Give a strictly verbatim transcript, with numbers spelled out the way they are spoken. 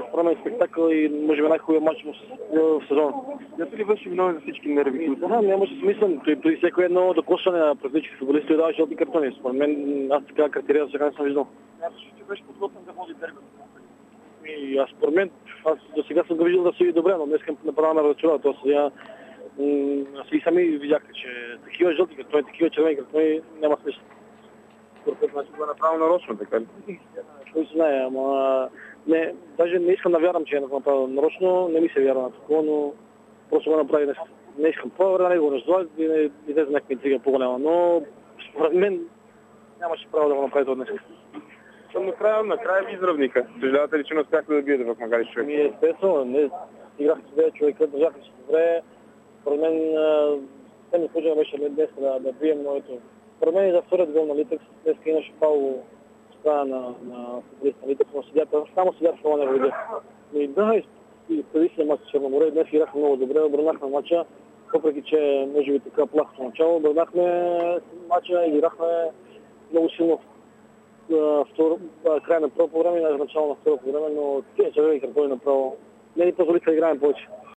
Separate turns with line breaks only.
е според мен спектакъл и може би най-хубавия матч в сезона.
Ето ли беше виновен за всички нерви?
Да, нямаше смисъл. При, при всяко едно докосване на различни футболисти дава жълти картони. Според мен аз така картирия сега не съм виждал. Аз ще беше подготвен да води дерби. И аз според мен, аз до сега съм го виждал да си добре, но днес към направо ме разочарова. То сега аз и сами видяхте, че такива жълти картони, такива червени картони няма смисъл.
Според мен го е направил нарочно, така ли?
Кой се знае, ама не, даже не искам да вярвам, че е направил нарочно, не ми се вярва на такова, но просто го направи днес. Не искам по време да го раздава и да излезе някаква интрига по-голяма, но според мен нямаше право да го направи това днес.
Съм накрая, накрая ви изравниха. Съжалявате ли, че не успяхте да биете в Магари човек?
Ми естествено, не играхте с две човека, държахме се добре. Според мен те ми случайно беше днес да, да бием, но ето. Според мен и за вторият гол на Литекс, днес имаше фаул страна на, на футболиста на Литекс, но седята, само седят в това не войде. И да, и преди си мач с Черноморе, днес играхме много добре, обърнахме матча, въпреки че може би така плахо начало, обърнахме матча и играхме много силно в второ, край на първо време и на начало на второ време, но такива червени картони направо не ни позволиха да играем повече.